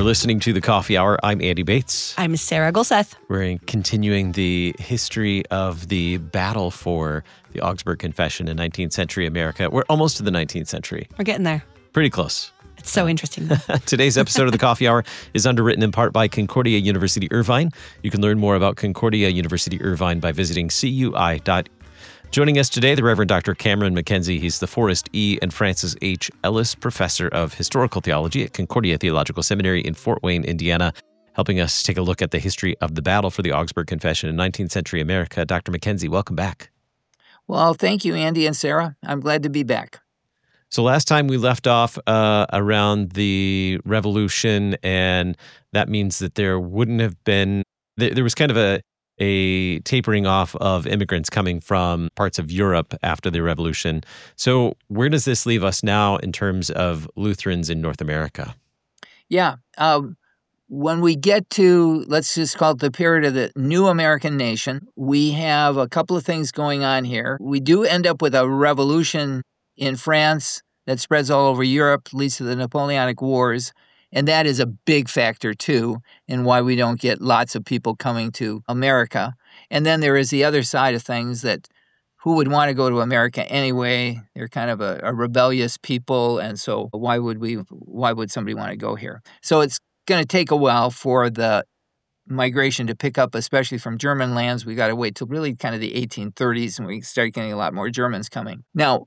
listening to The Coffee Hour. I'm Andy Bates. I'm Sarah Gulseth. We're continuing the history of the battle for the Augsburg Confession in 19th century America. We're almost to the 19th century. We're getting there. Pretty close. It's so interesting. Today's episode of The Coffee Hour is underwritten in part by Concordia University Irvine. You can learn more about Concordia University Irvine by visiting cui.edu. Joining us today, the Reverend Dr. Cameron McKenzie. He's the Forrest E. and Francis H. Ellis Professor of Historical Theology at Concordia Theological Seminary in Fort Wayne, Indiana, helping us take a look at the history of the battle for the Augsburg Confession in 19th century America. Dr. McKenzie, welcome back. Well, thank you, Andy and Sarah. I'm glad to be back. So last time we left off around the Revolution, and that means that there wouldn't have been, there was kind of a tapering off of immigrants coming from parts of Europe after the Revolution. So where does this leave us now in terms of Lutherans in North America? Yeah. When we get to, let's just call it the period of the new American nation, we have a couple of things going on here. We do end up with a revolution in France that spreads all over Europe, leads to the Napoleonic Wars. And that is a big factor, too, in why we don't get lots of people coming to America. And then there is the other side of things that who would want to go to America anyway? They're kind of a rebellious people. And so why would somebody want to go here? So it's going to take a while for the migration to pick up, especially from German lands. We got to wait till really kind of the 1830s and we start getting a lot more Germans coming. Now,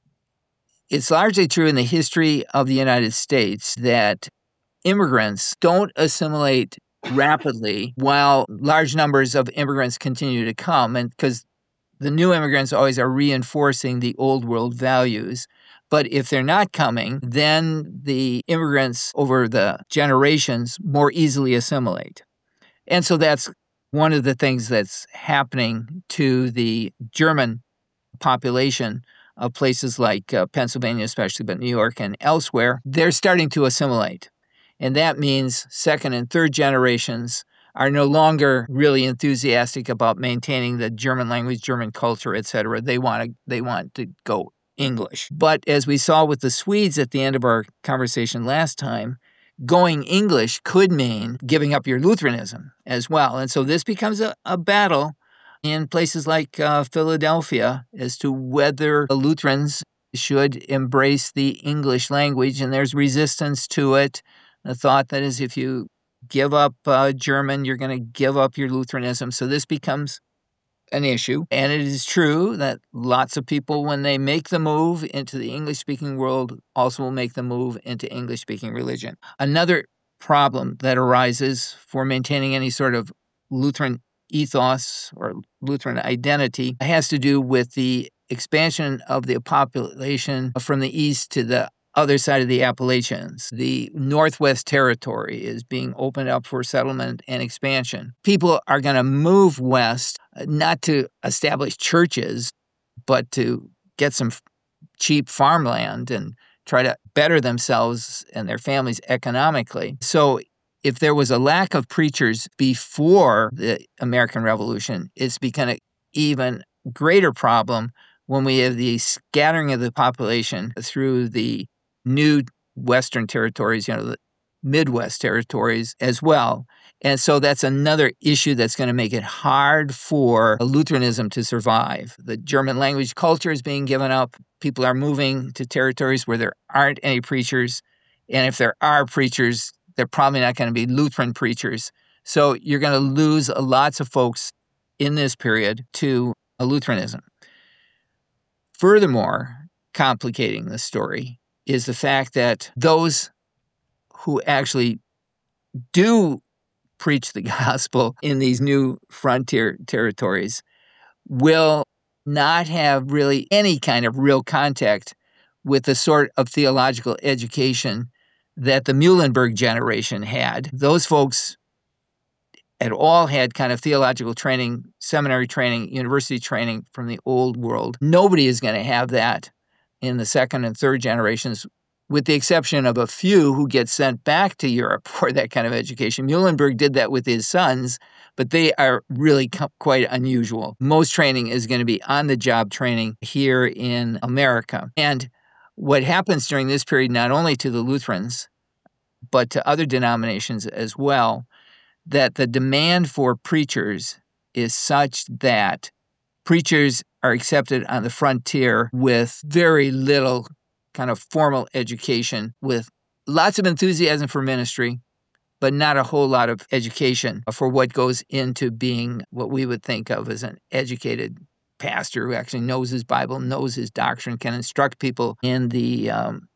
it's largely true in the history of the United States that immigrants don't assimilate rapidly while large numbers of immigrants continue to come, and because the new immigrants always are reinforcing the old world values. But if they're not coming, then the immigrants over the generations more easily assimilate. And so that's one of the things that's happening to the German population of places like Pennsylvania, especially, but New York and elsewhere. They're starting to assimilate. And that means second and third generations are no longer really enthusiastic about maintaining the German language, German culture, etc. They want to go English. But as we saw with the Swedes at the end of our conversation last time, going English could mean giving up your Lutheranism as well. And so this becomes a battle in places like Philadelphia as to whether the Lutherans should embrace the English language, and there's resistance to it. The thought that is if you give up German, you're going to give up your Lutheranism. So this becomes an issue. And it is true that lots of people, when they make the move into the English-speaking world, also will make the move into English-speaking religion. Another problem that arises for maintaining any sort of Lutheran ethos or Lutheran identity has to do with the expansion of the population from the east to the other side of the Appalachians. The Northwest Territory is being opened up for settlement and expansion. People are going to move west, not to establish churches, but to get some cheap farmland and try to better themselves and their families economically. So if there was a lack of preachers before the American Revolution, it's become an even greater problem when we have the scattering of the population through the new Western territories, the Midwest territories as well. And so that's another issue that's going to make it hard for Lutheranism to survive. The German language culture is being given up. People are moving to territories where there aren't any preachers. And if there are preachers, they're probably not going to be Lutheran preachers. So you're going to lose lots of folks in this period to Lutheranism. Furthermore, complicating the story is the fact that those who actually do preach the gospel in these new frontier territories will not have really any kind of real contact with the sort of theological education that the Muhlenberg generation had. Those folks at all had kind of theological training, seminary training, university training from the old world. Nobody is going to have that in the second and third generations, with the exception of a few who get sent back to Europe for that kind of education. Muhlenberg did that with his sons, but they are really quite unusual. Most training is going to be on-the-job training here in America. And what happens during this period, not only to the Lutherans, but to other denominations as well, that the demand for preachers is such that preachers are accepted on the frontier with very little kind of formal education, with lots of enthusiasm for ministry, but not a whole lot of education for what goes into being what we would think of as an educated pastor who actually knows his Bible, knows his doctrine, can instruct people in the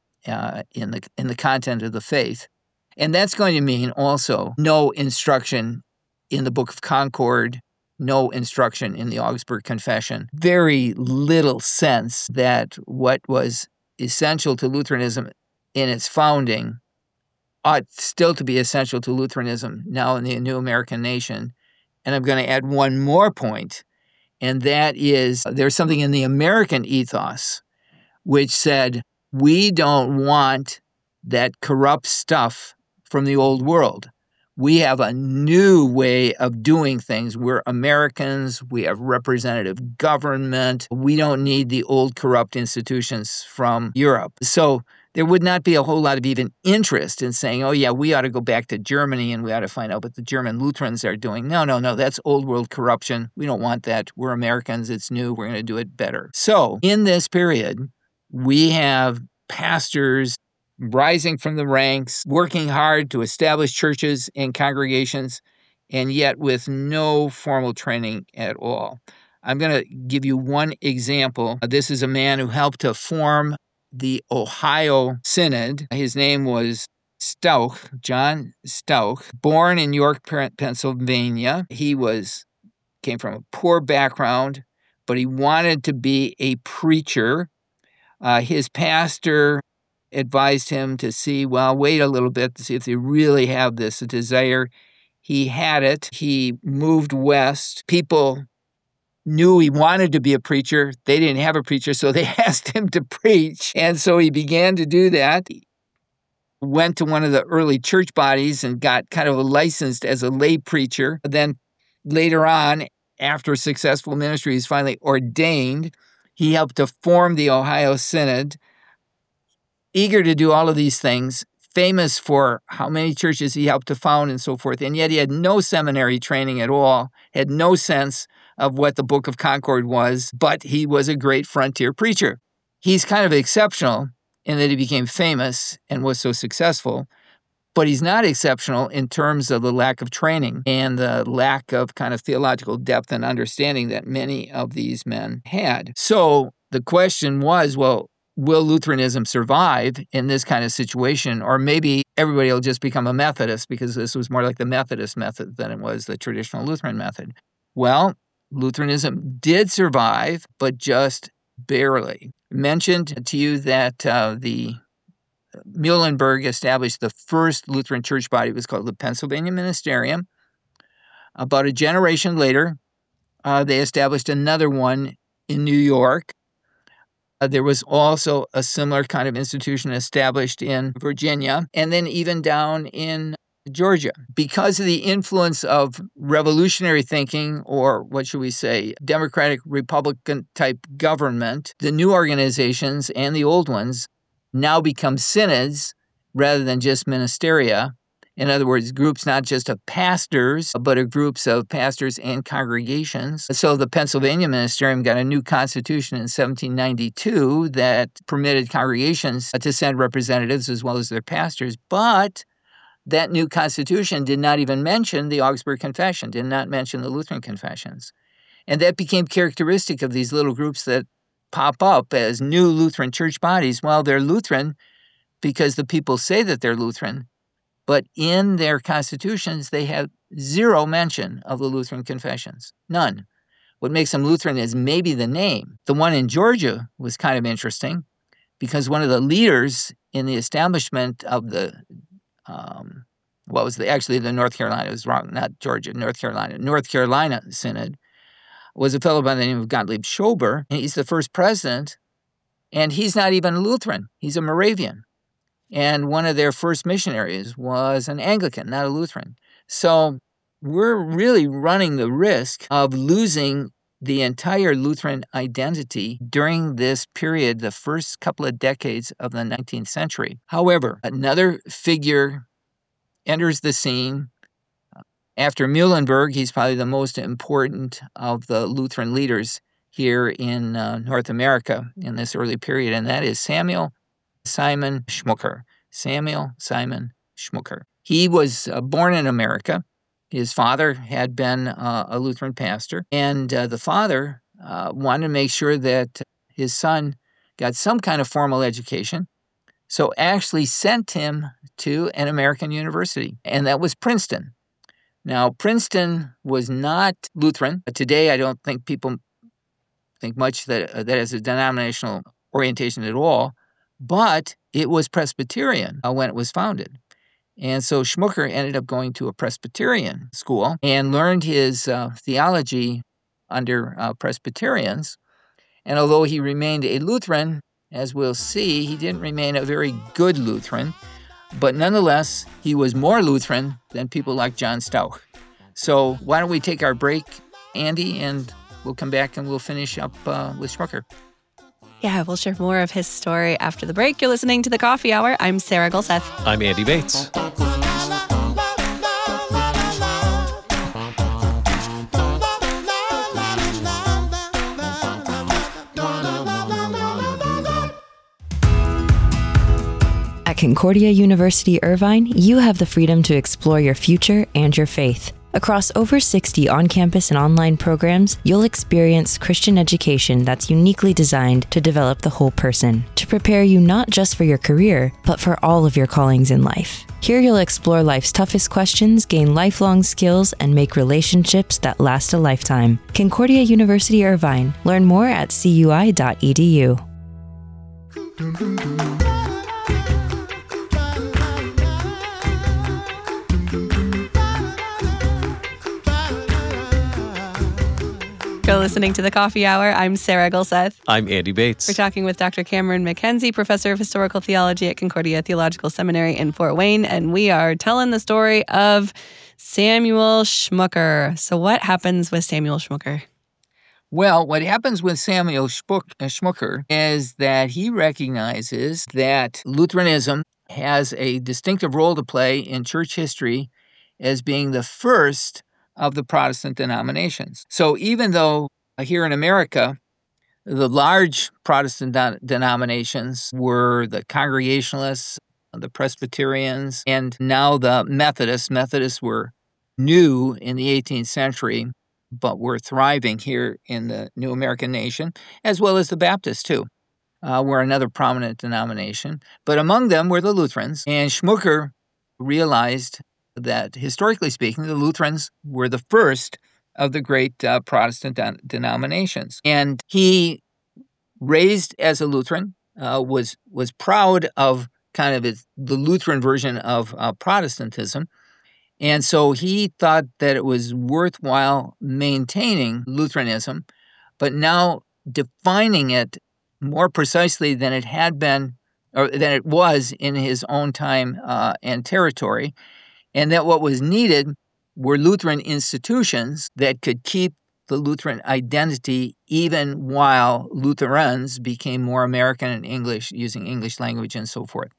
content of the faith. And that's going to mean also no instruction in the Book of Concord, no instruction in the Augsburg Confession. Very little sense that what was essential to Lutheranism in its founding ought still to be essential to Lutheranism now in the new American nation. And I'm going to add one more point, and that is there's something in the American ethos which said, we don't want that corrupt stuff from the old world. We have a new way of doing things. We're Americans. We have representative government. We don't need the old corrupt institutions from Europe. So there would not be a whole lot of even interest in saying, oh, yeah, we ought to go back to Germany and we ought to find out what the German Lutherans are doing. No, that's old world corruption. We don't want that. We're Americans. It's new. We're going to do it better. So in this period, we have pastors rising from the ranks, working hard to establish churches and congregations, and yet with no formal training at all. I'm going to give you one example. This is a man who helped to form the Ohio Synod. His name was Stauch, John Stauch, born in York, Pennsylvania. He came from a poor background, but he wanted to be a preacher. His pastor advised him to wait a little bit to see if they really have this desire. He had it. He moved west. People knew he wanted to be a preacher. They didn't have a preacher, so they asked him to preach. And so he began to do that. He went to one of the early church bodies and got kind of licensed as a lay preacher. Then later on, after successful ministry, he's finally ordained. He helped to form the Ohio Synod. Eager to do all of these things, famous for how many churches he helped to found and so forth, and yet he had no seminary training at all, had no sense of what the Book of Concord was, but he was a great frontier preacher. He's kind of exceptional in that he became famous and was so successful, but he's not exceptional in terms of the lack of training and the lack of kind of theological depth and understanding that many of these men had. So the question was, well, will Lutheranism survive in this kind of situation? Or maybe everybody will just become a Methodist because this was more like the Methodist method than it was the traditional Lutheran method. Well, Lutheranism did survive, but just barely. Mentioned to you that the Muhlenberg established the first Lutheran church body. It was called the Pennsylvania Ministerium. About a generation later, they established another one in New York. There was also a similar kind of institution established in Virginia, and then even down in Georgia. Because of the influence of revolutionary thinking, or what should we say, Democratic Republican type government, the new organizations and the old ones now become synods rather than just ministeria. In other words, groups not just of pastors, but of groups of pastors and congregations. So the Pennsylvania Ministerium got a new constitution in 1792 that permitted congregations to send representatives as well as their pastors. But that new constitution did not even mention the Augsburg Confession, did not mention the Lutheran confessions. And that became characteristic of these little groups that pop up as new Lutheran church bodies. Well, they're Lutheran because the people say that they're Lutheran, but in their constitutions, they have zero mention of the Lutheran confessions. None. What makes them Lutheran is maybe the name. The one in Georgia was kind of interesting because one of the leaders in the establishment of the, the North Carolina, it was wrong, not Georgia, North Carolina Synod, was a fellow by the name of Gottlieb Schober. And he's the first president, and he's not even a Lutheran. He's a Moravian. And one of their first missionaries was an Anglican, not a Lutheran. So we're really running the risk of losing the entire Lutheran identity during this period, the first couple of decades of the 19th century. However, another figure enters the scene. After Muhlenberg, he's probably the most important of the Lutheran leaders here in North America in this early period, and that is Samuel Simon Schmucker. Samuel Simon Schmucker. He was born in America. His father had been a Lutheran pastor, and the father wanted to make sure that his son got some kind of formal education, so actually sent him to an American university, and that was Princeton. Now, Princeton was not Lutheran. Today, I don't think people think much that has a denominational orientation at all, but it was Presbyterian when it was founded. And so Schmucker ended up going to a Presbyterian school and learned his theology under Presbyterians. And although he remained a Lutheran, as we'll see, he didn't remain a very good Lutheran. But nonetheless, he was more Lutheran than people like John Stauch. So why don't we take our break, Andy, and we'll come back and we'll finish up with Schmucker. Yeah, we'll share more of his story after the break. You're listening to The Coffee Hour. I'm Sarah Gulseth. I'm Andy Bates. At Concordia University Irvine, you have the freedom to explore your future and your faith. Across over 60 on-campus and online programs, you'll experience Christian education that's uniquely designed to develop the whole person, to prepare you not just for your career, but for all of your callings in life. Here you'll explore life's toughest questions, gain lifelong skills, and make relationships that last a lifetime. Concordia University Irvine. Learn more at cui.edu. You're listening to The Coffee Hour. I'm Sarah Gulseth. I'm Andy Bates. We're talking with Dr. Cameron McKenzie, professor of historical theology at Concordia Theological Seminary in Fort Wayne, and we are telling the story of Samuel Schmucker. So what happens with Samuel Schmucker? Well, what happens with Samuel Schmucker is that he recognizes that Lutheranism has a distinctive role to play in church history as being the first of the Protestant denominations. So even though here in America, the large Protestant denominations were the Congregationalists, the Presbyterians, and now the Methodists. Methodists were new in the 18th century, but were thriving here in the new American nation, as well as the Baptists too, were another prominent denomination. But among them were the Lutherans, and Schmucker realized that, historically speaking, the Lutherans were the first of the great Protestant denominations. And he, raised as a Lutheran, was proud of kind of the Lutheran version of Protestantism. And so he thought that it was worthwhile maintaining Lutheranism, but now defining it more precisely than it had been, or than it was in his own time and territory. And that what was needed were Lutheran institutions that could keep the Lutheran identity even while Lutherans became more American and English, using English language and so forth.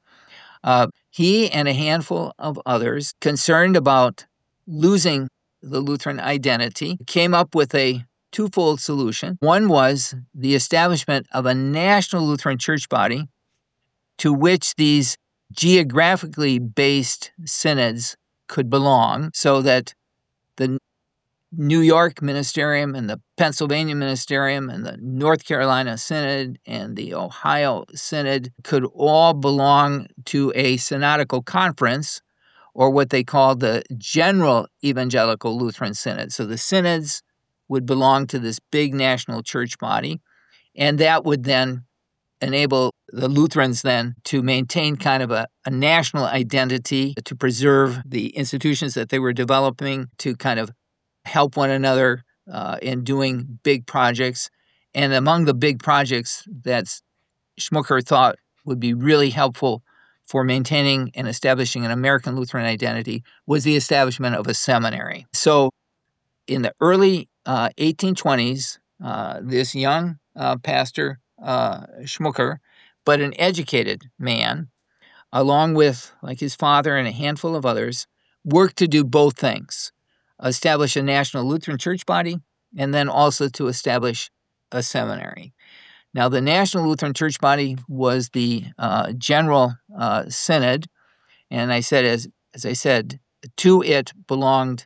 He and a handful of others, concerned about losing the Lutheran identity, came up with a twofold solution. One was the establishment of a national Lutheran church body to which these geographically based synods could belong, so that the New York Ministerium and the Pennsylvania Ministerium and the North Carolina Synod and the Ohio Synod could all belong to a synodical conference, or what they called the General Evangelical Lutheran Synod. So the synods would belong to this big national church body, and that would then enable the Lutherans then to maintain kind of a national identity, to preserve the institutions that they were developing, to kind of help one another in doing big projects. And among the big projects that Schmucker thought would be really helpful for maintaining and establishing an American Lutheran identity was the establishment of a seminary. So in the early 1820s, this young pastor, Schmucker, but an educated man, along with like his father and a handful of others, worked to do both things, establish a national Lutheran church body, and then also to establish a seminary. Now, the National Lutheran Church Body was the General Synod, and I said, as I said, to it belonged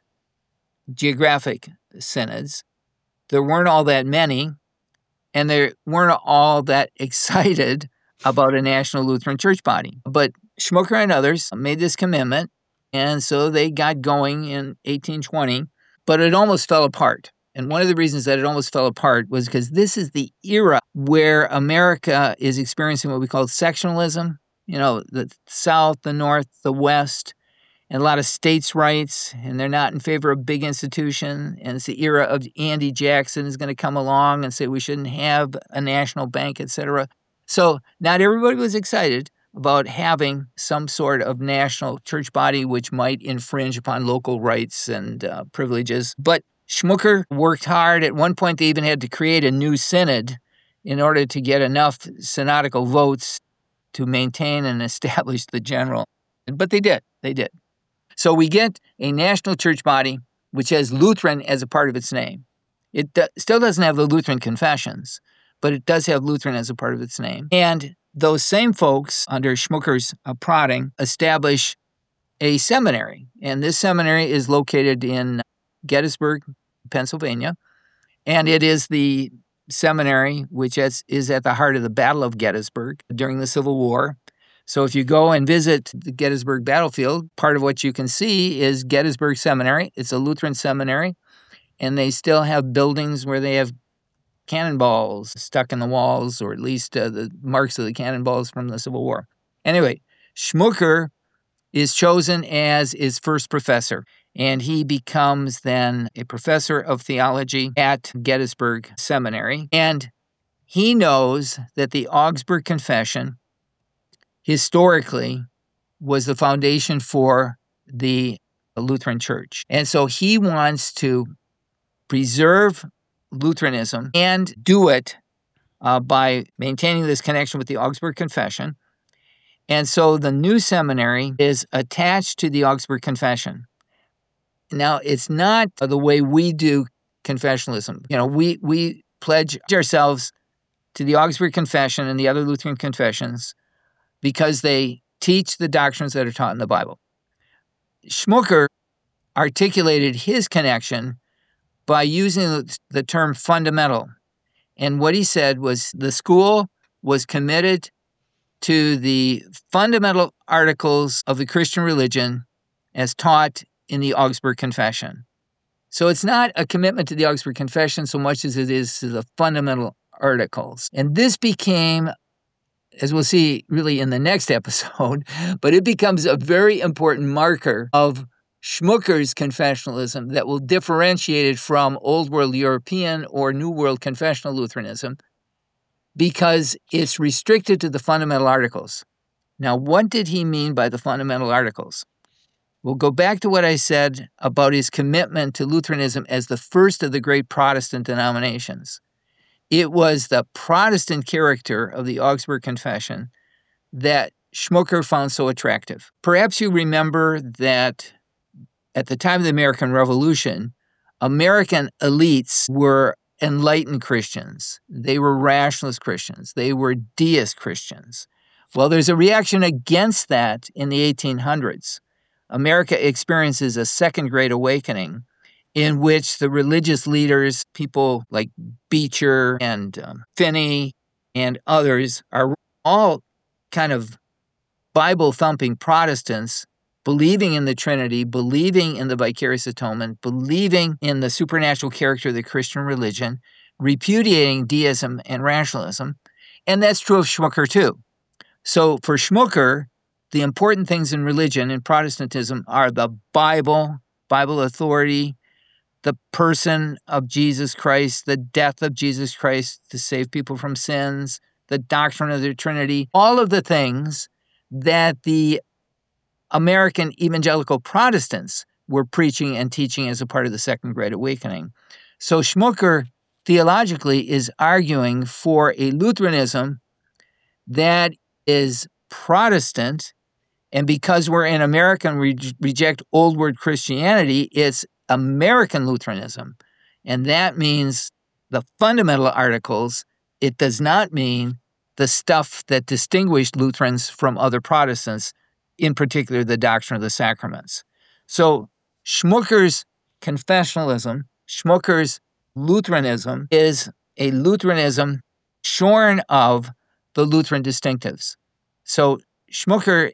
geographic synods. There weren't all that many, and they weren't all that excited about a National Lutheran Church Body. But Schmucker and others made this commitment, and so they got going in 1820, but it almost fell apart. And one of the reasons that it almost fell apart was because this is the era where America is experiencing what we call sectionalism. You know, the South, the North, the West, and a lot of states' rights, and they're not in favor of big institution. And it's the era of Andy Jackson is going to come along and say we shouldn't have a national bank, etc. So not everybody was excited about having some sort of national church body which might infringe upon local rights and privileges. But Schmucker worked hard. At one point, they even had to create a new synod in order to get enough synodical votes to maintain and establish the general. But they did. They did. So we get a national church body which has Lutheran as a part of its name. It still doesn't have the Lutheran confessions, but it does have Lutheran as a part of its name. And those same folks, under Schmucker's prodding, establish a seminary. And this seminary is located in Gettysburg, Pennsylvania, and it is the seminary which is at the heart of the Battle of Gettysburg during the Civil War. So if you go and visit the Gettysburg battlefield, part of what you can see is Gettysburg Seminary. It's a Lutheran seminary, and they still have buildings where they have cannonballs stuck in the walls, or at least the marks of the cannonballs from the Civil War. Anyway, Schmucker is chosen as his first professor, and he becomes then a professor of theology at Gettysburg Seminary. And he knows that the Augsburg Confession historically was the foundation for the Lutheran Church. And so he wants to preserve Lutheranism and do it by maintaining this connection with the Augsburg Confession. And so the new seminary is attached to the Augsburg Confession. Now, it's not the way we do confessionalism. You know, we pledge ourselves to the Augsburg Confession and the other Lutheran confessions because they teach the doctrines that are taught in the Bible. Schmucker articulated his connection by using the term fundamental. And what he said was the school was committed to the fundamental articles of the Christian religion as taught in the Augsburg Confession. So it's not a commitment to the Augsburg Confession so much as it is to the fundamental articles. And this became, as we'll see really in the next episode, but it becomes a very important marker of Schmucker's confessionalism that will differentiate it from Old World European or New World confessional Lutheranism because it's restricted to the fundamental articles. Now, what did he mean by the fundamental articles? We'll go back to what I said about his commitment to Lutheranism as the first of the great Protestant denominations. It was the Protestant character of the Augsburg Confession that Schmucker found so attractive. Perhaps you remember that at the time of the American Revolution, American elites were enlightened Christians. They were rationalist Christians. They were deist Christians. Well, there's a reaction against that in the 1800s. America experiences a second Great Awakening in which the religious leaders, people like Beecher and Finney and others, are all kind of Bible-thumping Protestants, believing in the Trinity, believing in the vicarious atonement, believing in the supernatural character of the Christian religion, repudiating deism and rationalism. And that's true of Schmucker too. So for Schmucker, the important things in religion and Protestantism are the Bible, Bible authority, the person of Jesus Christ, the death of Jesus Christ to save people from sins, the doctrine of the Trinity, all of the things that the American evangelical Protestants were preaching and teaching as a part of the Second Great Awakening. So Schmucker, theologically, is arguing for a Lutheranism that is Protestant And because we're in America and we reject Old World Christianity, it's American Lutheranism. And that means the fundamental articles. It does not mean the stuff that distinguished Lutherans from other Protestants, in particular the doctrine of the sacraments. So Schmucker's confessionalism, Schmucker's Lutheranism, is a Lutheranism shorn of the Lutheran distinctives. So Schmucker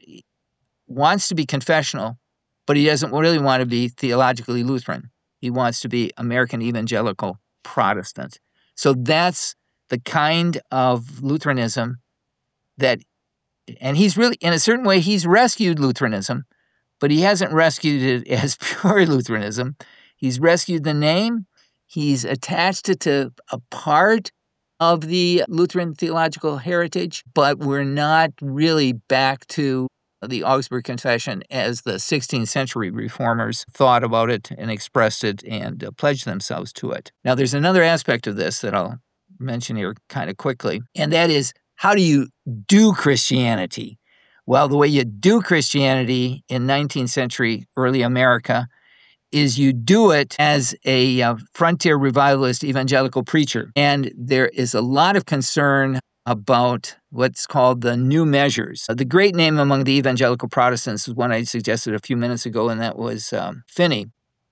wants to be confessional, but he doesn't really want to be theologically Lutheran. He wants to be American Evangelical Protestant. So that's the kind of Lutheranism that, and he's really, in a certain way, he's rescued Lutheranism, but he hasn't rescued it as pure Lutheranism. He's rescued the name. He's attached it to a part of the Lutheran theological heritage, but we're not really back to the Augsburg Confession as the 16th century reformers thought about it and expressed it and pledged themselves to it. Now, there's another aspect of this that I'll mention here kind of quickly, and that is, how do you do Christianity? Well, the way you do Christianity in 19th century early America is you do it as a frontier revivalist evangelical preacher. And there is a lot of concern about what's called the new measures. The great name among the evangelical Protestants is one I suggested a few minutes ago, and that was Finney.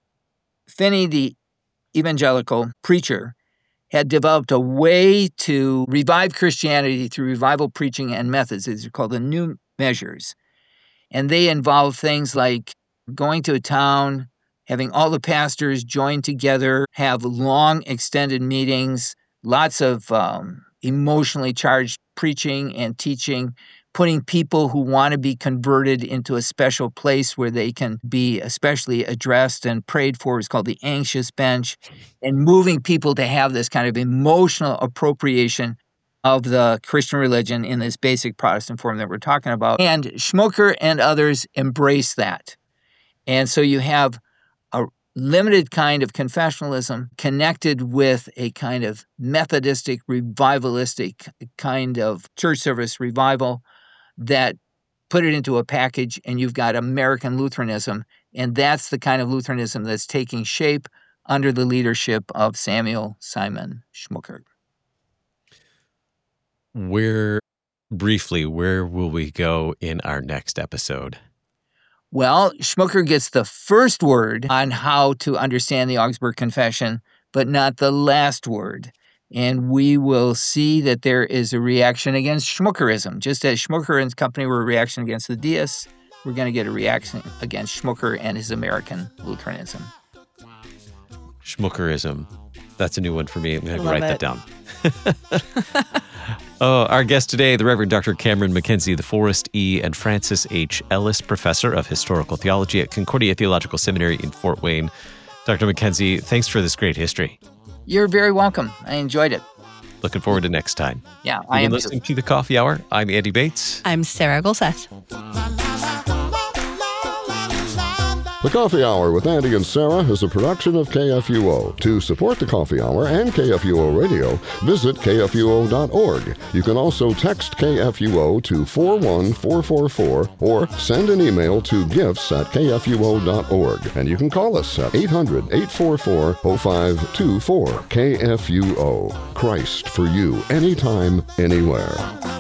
Finney, the evangelical preacher, had developed a way to revive Christianity through revival preaching and methods. These are called the new measures. And they involve things like going to a town, having all the pastors join together, have long extended meetings, lots of emotionally charged preaching and teaching, putting people who want to be converted into a special place where they can be especially addressed and prayed for. It's called the anxious bench, and moving people to have this kind of emotional appropriation of the Christian religion in this basic Protestant form that we're talking about. And Schmucker and others embrace that. And so you have a limited kind of confessionalism connected with a kind of Methodistic, revivalistic kind of church service revival that put it into a package, and you've got American Lutheranism, and that's the kind of Lutheranism that's taking shape under the leadership of Samuel Simon Schmucker. Where will we go in our next episode? Well, Schmucker gets the first word on how to understand the Augsburg Confession, but not the last word. And we will see that there is a reaction against Schmuckerism. Just as Schmucker and his company were a reaction against the deists, we're going to get a reaction against Schmucker and his American Lutheranism. Schmuckerism. That's a new one for me. I'm going to write that down. Our guest today, the Reverend Dr. Cameron McKenzie, the Forrest E. and Francis H. Ellis Professor of Historical Theology at Concordia Theological Seminary in Fort Wayne. Dr. McKenzie, thanks for this great history. You're very welcome. I enjoyed it. Looking forward to next time. Yeah, I am listening to The Coffee Hour. I'm Andy Bates. I'm Sarah Golseth. The Coffee Hour with Andy and Sarah is a production of KFUO. To support The Coffee Hour and KFUO Radio, visit KFUO.org. You can also text KFUO to 41444 or send an email to gifts@KFUO.org. And you can call us at 800-844-0524. KFUO. Christ for you, anytime, anywhere.